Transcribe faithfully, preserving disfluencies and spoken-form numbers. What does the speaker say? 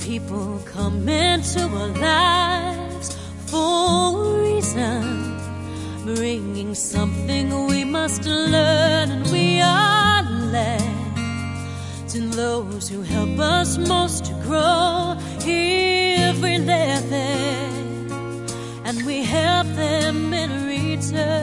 People come into our lives for a reason, bringing something we must learn, and we are led to those who help us most to grow. If we let them, and we help them in return.